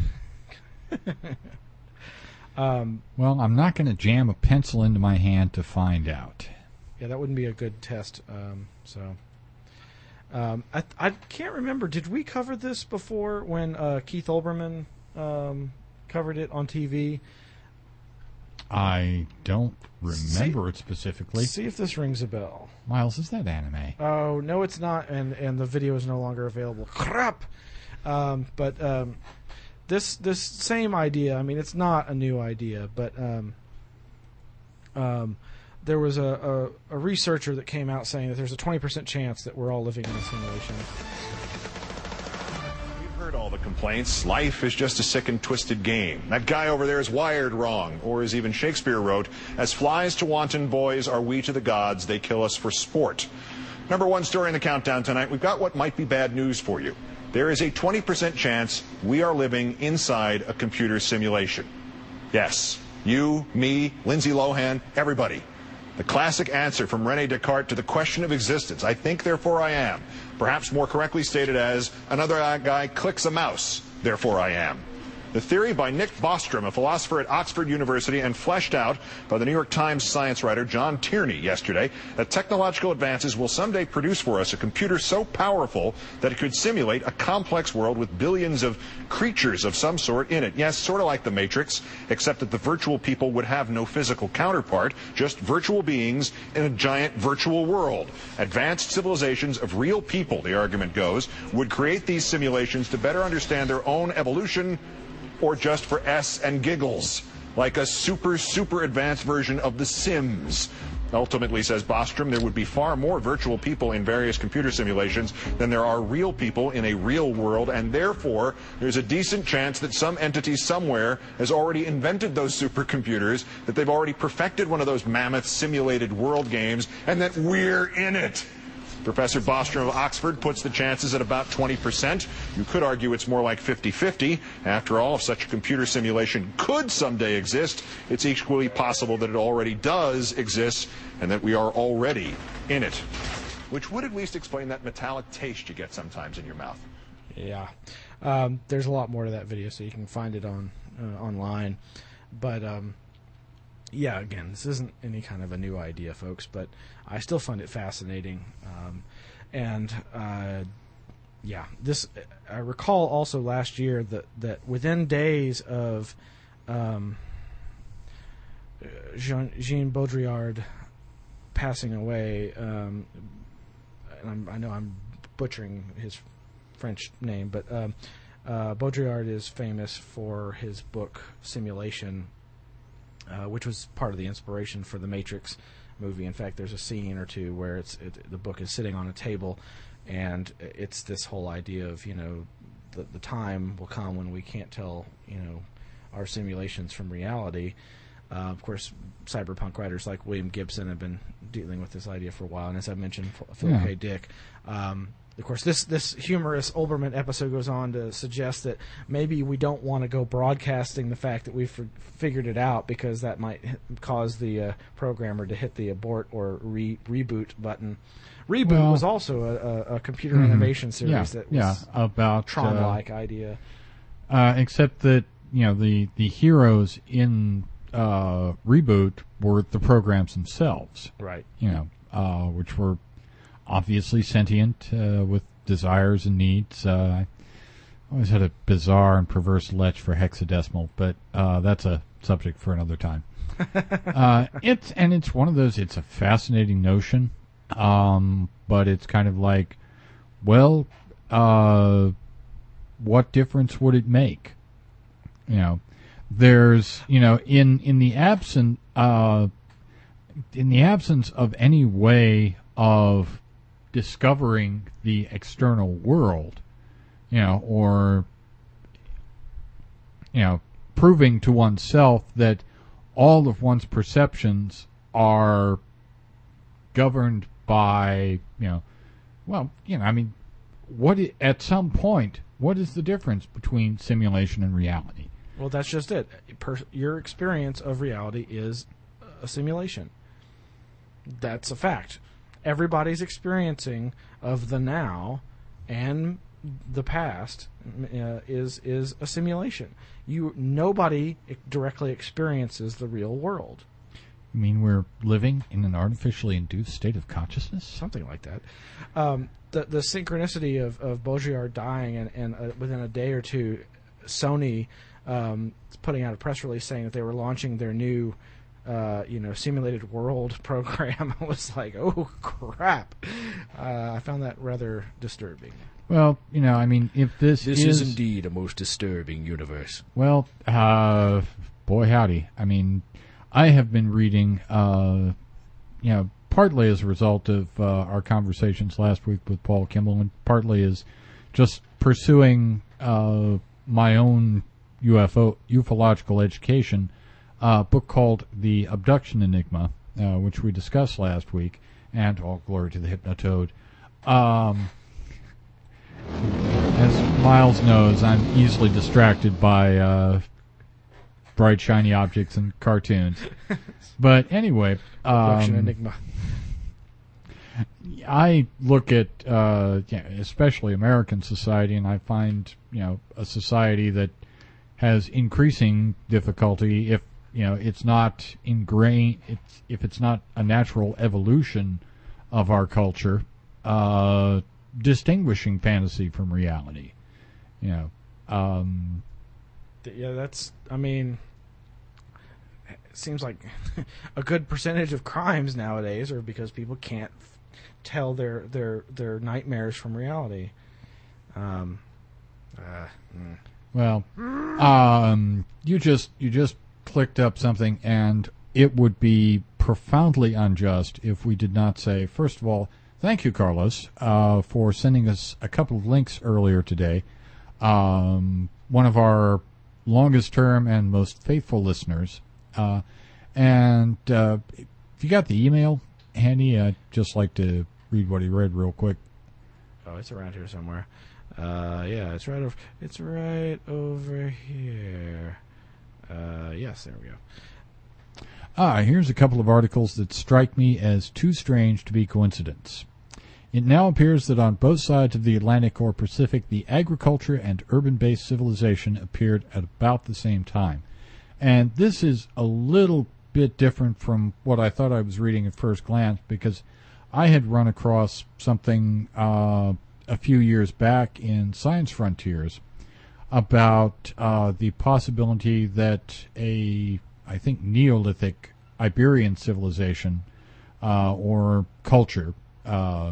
um, well, I'm not going to jam a pencil into my hand to find out. Yeah, that wouldn't be a good test. Um, so, um, I I can't remember. Did we cover this before when uh, Keith Olbermann um, covered it on T V? I don't remember see, it specifically. See if this rings a bell. Miles, is that anime? Oh, no, it's not, and, and the video is no longer available. Crap! Um, but um, this this same idea, I mean, it's not a new idea, but um, um, there was a, a, a researcher that came out saying that there's a twenty percent chance that we're all living in a simulation. Heard all the complaints. Life is just a sick and twisted game. That guy over there is wired wrong, or as even Shakespeare wrote, as flies to wanton boys are we to the gods, they kill us for sport. Number one story in the countdown tonight, we've got what might be bad news for you. There is a twenty percent chance we are living inside a computer simulation. Yes, you, me, Lindsay Lohan, everybody. The classic answer from René Descartes to the question of existence, I think, therefore I am. Perhaps more correctly stated as, another guy clicks a mouse, therefore I am. The theory by Nick Bostrom, a philosopher at Oxford University, and fleshed out by the New York Times science writer John Tierney yesterday, that technological advances will someday produce for us a computer so powerful that it could simulate a complex world with billions of creatures of some sort in it. Yes, sort of like the Matrix, except that the virtual people would have no physical counterpart, just virtual beings in a giant virtual world. Advanced civilizations of real people, the argument goes, would create these simulations to better understand their own evolution, or just for S and giggles, like a super, super advanced version of The Sims. Ultimately, says Bostrom, there would be far more virtual people in various computer simulations than there are real people in a real world, and therefore there's a decent chance that some entity somewhere has already invented those supercomputers, that they've already perfected one of those mammoth simulated world games, and that we're in it. Professor Bostrom of Oxford puts the chances at about twenty percent. You could argue it's more like fifty fifty. After all, if such a computer simulation could someday exist, it's equally possible that it already does exist and that we are already in it. Which would at least explain that metallic taste you get sometimes in your mouth. Yeah. Um, there's a lot more to that video, so you can find it on uh, online. But, um, yeah, again, this isn't any kind of a new idea, folks, but I still find it fascinating. Um, and, uh, yeah, this, I recall also last year that, that within days of um, Jean, Jean Baudrillard passing away, um, and I'm, I know I'm butchering his French name, but um, uh, Baudrillard is famous for his book Simulation, Uh, which was part of the inspiration for the Matrix movie. In fact, there's a scene or two where it's it, the book is sitting on a table, and it's this whole idea of, you know, the, the time will come when we can't tell, you know, our simulations from reality. Uh, of course, cyberpunk writers like William Gibson have been dealing with this idea for a while, and as I mentioned, Philip Yeah. K. Dick. Um, Of course, this, this humorous Olbermann episode goes on to suggest that maybe we don't want to go broadcasting the fact that we've f- figured it out, because that might h- cause the uh, programmer to hit the abort or re- reboot button. Reboot Well, was also a, a, a computer mm-hmm. animation series yeah, that was yeah, about Tron-like uh, idea. Uh, except that, you know, the, the heroes in uh, Reboot were the programs themselves. Right. You know, uh, which were obviously sentient, uh, with desires and needs. Uh, I always had a bizarre and perverse lech for hexadecimal, but uh, that's a subject for another time. uh, it's and it's one of those. It's a fascinating notion, um, but it's kind of like, well, uh, what difference would it make? You know, there's you know in in the absent uh, in the absence of any way of discovering the external world, you know, or, you know, proving to oneself that all of one's perceptions are governed by, you know, well, you know, I mean, what I- at some point, what is the difference between simulation and reality? Well, that's just it. Per- your experience of reality is a simulation. That's a fact. Everybody's experiencing of the now and the past uh, is is a simulation. You nobody directly experiences the real world. You mean we're living in an artificially induced state of consciousness? Something like that. Um, the the synchronicity of, of Baudrillard dying and, and uh, within a day or two, Sony um, putting out a press release saying that they were launching their new uh, you know, simulated world program. I was like, oh, crap. Uh, I found that rather disturbing. Well, you know, I mean, if this, this is... is indeed a most disturbing universe. Well, uh, boy howdy. I mean, I have been reading, uh, you know, partly as a result of uh, our conversations last week with Paul Kimball, and partly as just pursuing uh, my own U F O, ufological education, a book called The Abduction Enigma, uh, which we discussed last week, and all glory to the Hypnotoad. Um... As Miles knows, I'm easily distracted by uh, bright, shiny objects and cartoons. But anyway, um, Enigma. I look at, uh, yeah, especially American society, and I find, you know, a society that has increasing difficulty if, you know, it's not ingrained, it's, if it's not a natural evolution of our culture, uh, distinguishing fantasy from reality. You know, um, yeah, that's, I mean, it seems like a good percentage of crimes nowadays are because people can't f- tell their, their, their nightmares from reality. Um, uh, mm. Well, um, you just, you just clicked up something, and it would be profoundly unjust if we did not say, first of all, thank you, Carlos, uh, for sending us a couple of links earlier today. Um, one of our longest-term and most faithful listeners. Uh, and uh, if you got the email handy, I'd just like to read what he read real quick. Oh, it's around here somewhere. Uh, yeah, it's right over. It's right over here. Uh, yes, there we go. Ah, here's a couple of articles that strike me as too strange to be coincidence. It now appears that on both sides of the Atlantic or Pacific, the agriculture and urban-based civilization appeared at about the same time. And this is a little bit different from what I thought I was reading at first glance, because I had run across something uh, a few years back in Science Frontiers about uh, the possibility that a, I think, Neolithic Iberian civilization uh, or culture uh,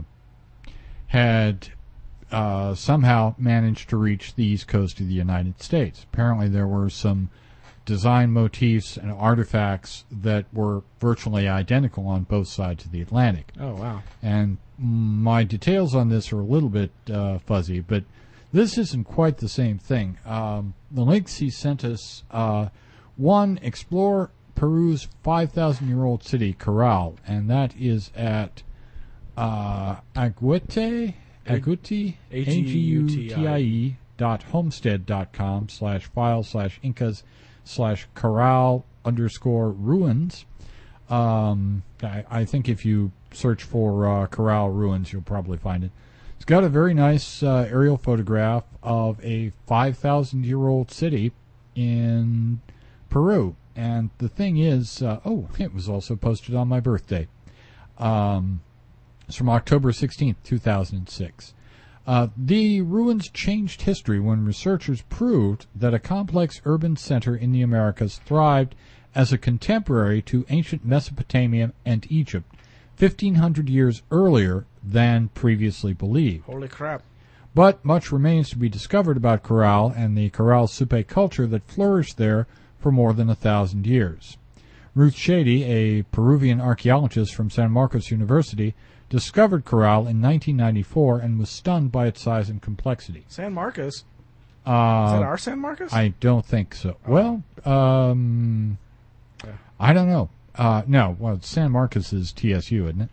had uh, somehow managed to reach the east coast of the United States. Apparently there were some design motifs and artifacts that were virtually identical on both sides of the Atlantic. Oh, wow. And my details on this are a little bit uh, fuzzy, but this isn't quite the same thing. Um, the links he sent us, uh, one, explore Peru's five thousand year old city, Caral, and that is at uh, Aguete, Aguti, A G U T I E dot homestead dot com slash file slash incas slash Caral underscore ruins. Um, I, I think if you search for uh, Caral ruins, you'll probably find it. It's got a very nice uh, aerial photograph of a five thousand year old city in Peru. And the thing is, uh, oh, it was also posted on my birthday. Um, it's from October sixteenth, two thousand six. Uh, the ruins changed history when researchers proved that a complex urban center in the Americas thrived as a contemporary to ancient Mesopotamia and Egypt, fifteen hundred years earlier than previously believed. Holy crap. But much remains to be discovered about Caral and the Caral Supe culture that flourished there for more than a thousand years. Ruth Shady, a Peruvian archaeologist from San Marcos University, discovered Caral in nineteen ninety-four and was stunned by its size and complexity. San Marcos? Uh, Is that our San Marcos? I don't think so. Oh. Well, um, yeah. I don't know. Uh, no, well, San Marcos is T S U, isn't it?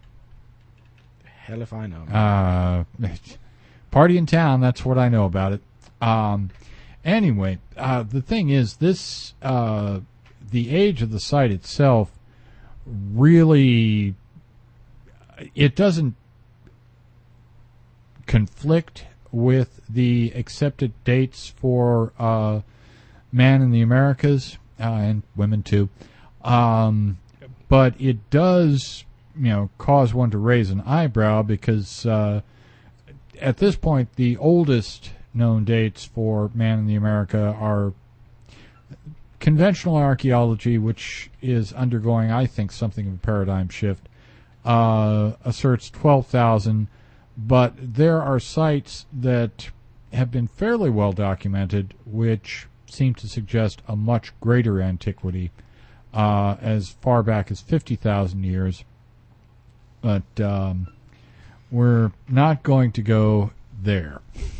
Hell if I know. Uh, party in town, that's what I know about it. Um, Anyway, uh, the thing is, this uh, the age of the site itself really, it doesn't conflict with the accepted dates for uh, man in the Americas, uh, and women too. Um, but it does, you know, cause one to raise an eyebrow because uh, at this point, the oldest known dates for man in the America are conventional archaeology, which is undergoing, I think, something of a paradigm shift, uh, asserts twelve thousand, but there are sites that have been fairly well documented which seem to suggest a much greater antiquity, uh, as far back as fifty thousand years. But um, we're not going to go there.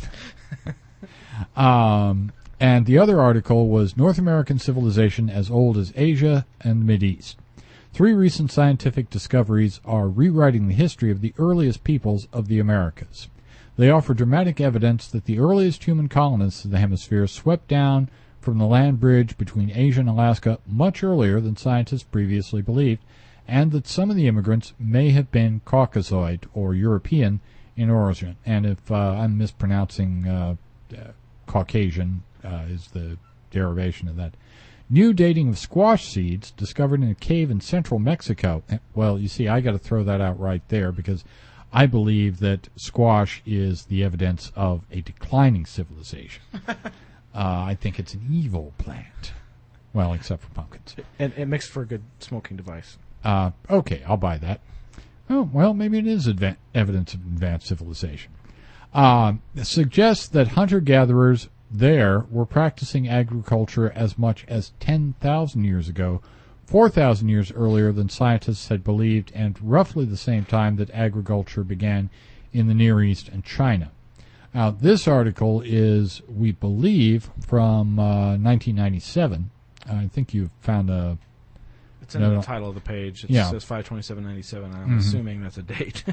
um, and the other article was North American Civilization as Old as Asia and the Mideast. Three recent scientific discoveries are rewriting the history of the earliest peoples of the Americas. They offer dramatic evidence that the earliest human colonists of the hemisphere swept down from the land bridge between Asia and Alaska much earlier than scientists previously believed, and that some of the immigrants may have been Caucasoid or European in origin. And if uh, I'm mispronouncing uh, uh, Caucasian uh, is the derivation of that. New dating of squash seeds discovered in a cave in central Mexico. Well, you see, I got to throw that out right there because I believe that squash is the evidence of a declining civilization. uh, I think it's an evil plant. Well, except for pumpkins. And it makes for a good smoking device. Uh, okay, I'll buy that. Oh, well, maybe it is adva- evidence of advanced civilization. Uh, it suggests that hunter-gatherers there were practicing agriculture as much as ten thousand years ago, four thousand years earlier than scientists had believed, and roughly the same time that agriculture began in the Near East and China. Now, this article is, we believe, from uh, nineteen ninety-seven. I think you've found a... It's in no, the title of the page. It yeah. says five twenty-seven ninety-seven. I'm mm-hmm. assuming that's a date.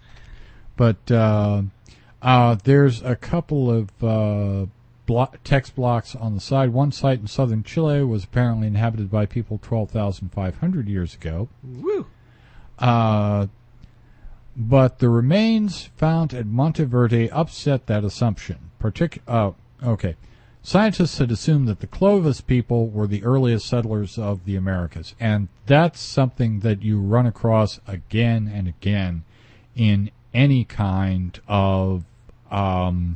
But uh, uh, there's a couple of uh, blo- text blocks on the side. One site in southern Chile was apparently inhabited by people twelve thousand five hundred years ago. Woo! Uh, but the remains found at Monteverde upset that assumption. Partic- uh, okay. Scientists had assumed that the Clovis people were the earliest settlers of the Americas, and that's something that you run across again and again in any kind of um,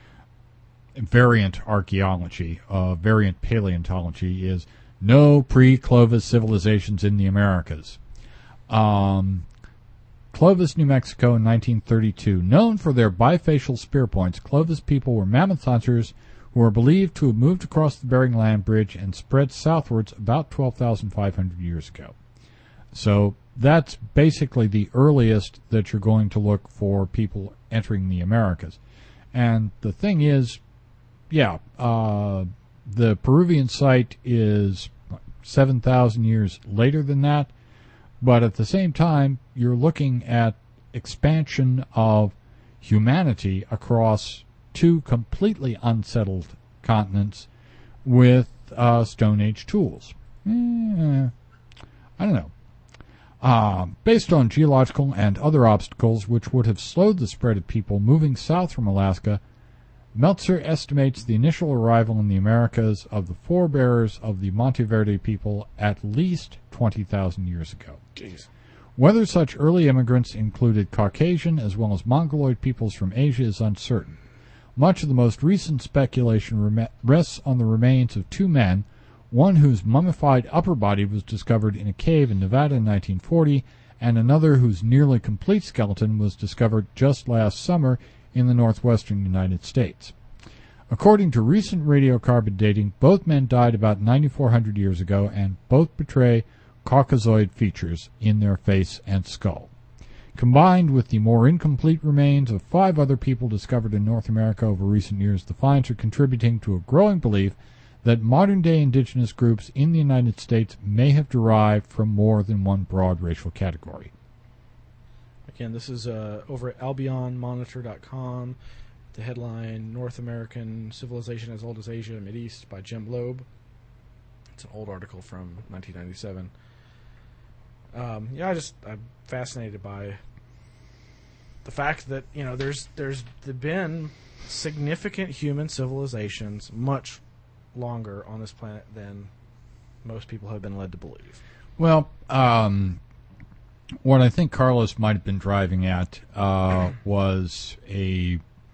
variant archaeology, uh, variant paleontology, is no pre-Clovis civilizations in the Americas. Um, Clovis, New Mexico in nineteen thirty-two. Known for their bifacial spear points, Clovis people were mammoth hunters who are believed to have moved across the Bering Land Bridge and spread southwards about twelve thousand five hundred years ago. So that's basically the earliest that you're going to look for people entering the Americas. And the thing is, yeah, uh, the Peruvian site is seven thousand years later than that, but at the same time, you're looking at expansion of humanity across two completely unsettled continents with uh, Stone Age tools. Eh, I don't know. Uh, based on geological and other obstacles which would have slowed the spread of people moving south from Alaska, Meltzer estimates the initial arrival in the Americas of the forebears of the Monteverde people at least twenty thousand years ago. Jeez. Whether such early immigrants included Caucasian as well as Mongoloid peoples from Asia is uncertain. Much of the most recent speculation rem- rests on the remains of two men, one whose mummified upper body was discovered in a cave in Nevada in nineteen forty, and another whose nearly complete skeleton was discovered just last summer in the northwestern United States. According to recent radiocarbon dating, both men died about ninety-four hundred years ago, and both betray Caucasoid features in their face and skull. Combined with the more incomplete remains of five other people discovered in North America over recent years, the finds are contributing to a growing belief that modern-day indigenous groups in the United States may have derived from more than one broad racial category. Again, this is uh, over at albion monitor dot com. the headline, North American Civilization as Old as Asia and Mideast by Jim Loeb. It's an old article from nineteen ninety-seven. Um, yeah, I just, I'm fascinated by the fact that, you know, there's there's been significant human civilizations much longer on this planet than most people have been led to believe. Well, um, what I think Carlos might have been driving at uh, was a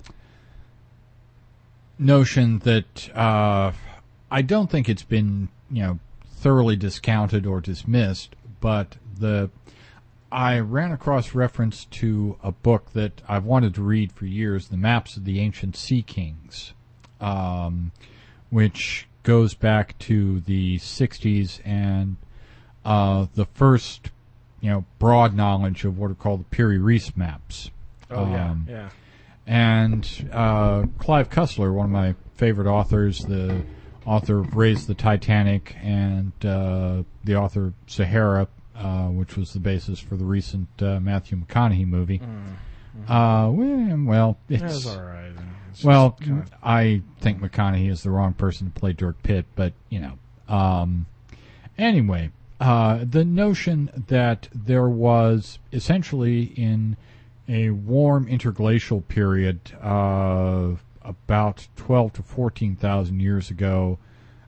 notion that uh, I don't think it's been, you know, thoroughly discounted or dismissed, but the I ran across reference to a book that I've wanted to read for years, The Maps of the Ancient Sea Kings, um, which goes back to the sixties and uh, the first, you know, broad knowledge of what are called the Piri Reis maps. Oh, um, yeah, yeah. And uh, Clive Cussler, one of my favorite authors, the author of Raise the Titanic and uh, the author of Sahara, uh, which was the basis for the recent uh, Matthew McConaughey movie. Mm-hmm. Uh, well, well, it's yeah, it's all right. It's well, kind of... I think McConaughey is the wrong person to play Dirk Pitt, but you know. Um, anyway, uh, the notion that there was essentially in a warm interglacial period, uh, about twelve to fourteen thousand years ago,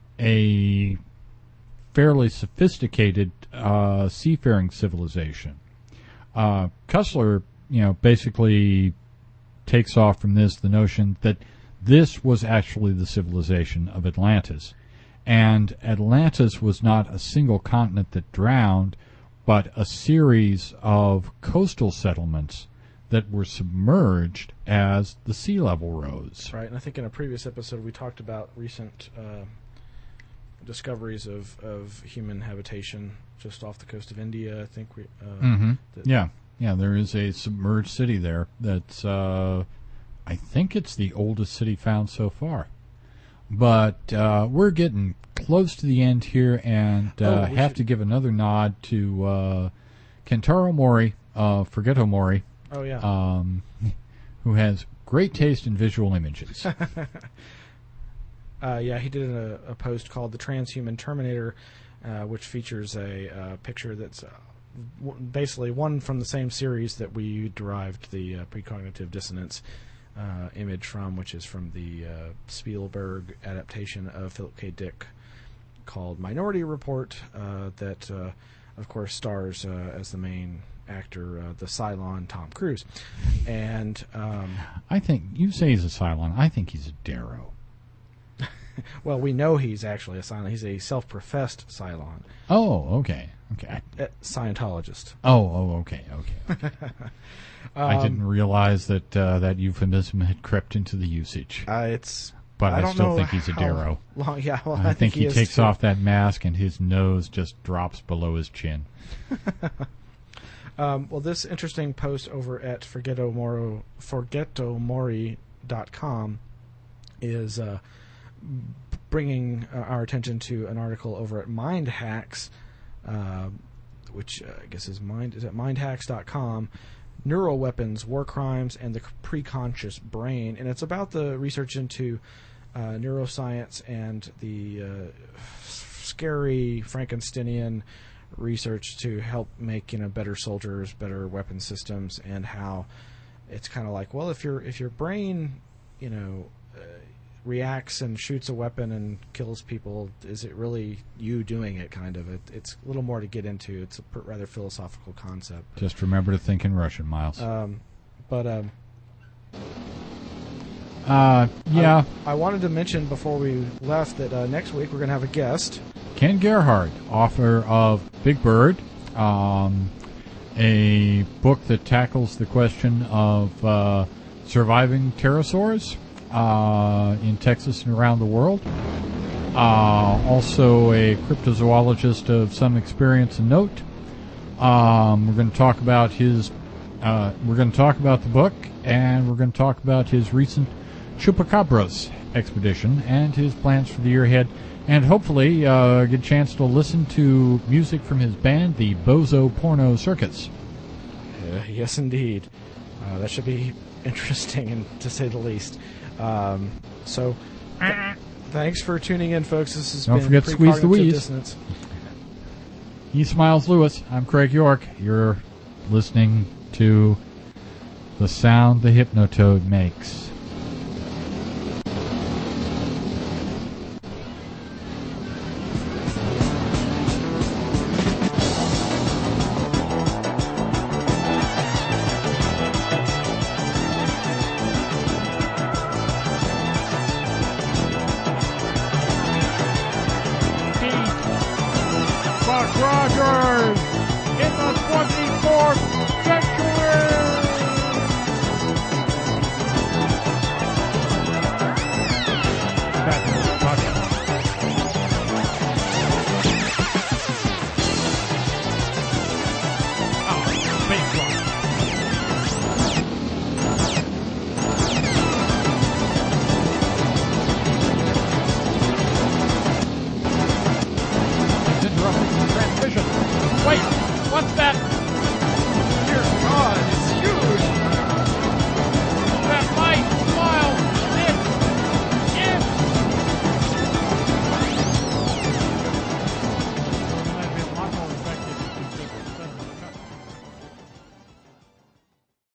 a fairly sophisticated uh, seafaring civilization. Uh, Cussler, you know, basically takes off from this the notion that this was actually the civilization of Atlantis. And Atlantis was not a single continent that drowned, but a series of coastal settlements that were submerged as the sea level rose. Right, and I think in a previous episode we talked about recent uh, discoveries of, of human habitation just off the coast of India. I think we. Uh, mm-hmm. Yeah, yeah. There is a submerged city there. That's. Uh, I think it's the oldest city found so far. But uh, we're getting close to the end here, and uh, oh, have should... to give another nod to uh, Kentaro Mori, uh, Forgeto Mori. Oh, yeah. Um, who has great taste in visual images. uh, yeah, he did a, a post called The Transhuman Terminator, uh, which features a uh, picture that's uh, w- basically one from the same series that we derived the uh, precognitive dissonance uh, image from, which is from the uh, Spielberg adaptation of Philip K. Dick called Minority Report, uh, that, uh, of course, stars uh, as the main actor, uh, the Cylon Tom Cruise. And um, I think you say he's a Cylon. I think he's a Darrow. Well, we know he's actually a Cylon. He's a self-professed Cylon. Oh, okay, okay. A Scientologist. Oh, oh, okay, okay. okay. um, I didn't realize that uh, that euphemism had crept into the usage. Uh, it's. But I, I still think he's a Darrow. Long, yeah, well, I, I think, think he, he takes too. off that mask and his nose just drops below his chin. Um, well, this interesting post over at Forgetomoro, forgetomori dot com is uh, bringing uh, our attention to an article over at Mind Hacks, uh, which uh, I guess is mind is at mind hacks dot com, Neural Weapons, War Crimes, and the Preconscious Brain. And it's about the research into uh, neuroscience and the uh, scary Frankensteinian research to help make, you know, better soldiers, better weapon systems, and how it's kind of like, well, if your if your brain, you know, uh, reacts and shoots a weapon and kills people, is it really you doing it? Kind of. It, it's a little more to get into. It's a p- rather philosophical concept. Just remember to think in Russian, Miles. Um, but um, uh, yeah. I, I wanted to mention before we left that uh, next week we're going to have a guest. Ken Gerhard, author of Big Bird, um, a book that tackles the question of uh, surviving pterosaurs uh, in Texas and around the world. Uh, also a cryptozoologist of some experience and note. Um, we're going to talk about his. Uh, we're going to talk about the book, and we're going to talk about his recent Chupacabras expedition and his plans for the year ahead. And hopefully uh, get a chance to listen to music from his band, the Bozo Porno Circus. Uh, yes, indeed. Uh, that should be interesting, and to say the least. Um, so, th- thanks for tuning in, folks. This has Don't been forget to squeeze the wheeze. Dissonance. He's Miles Lewis. I'm Craig York. You're listening to the sound the Hypnotoad makes.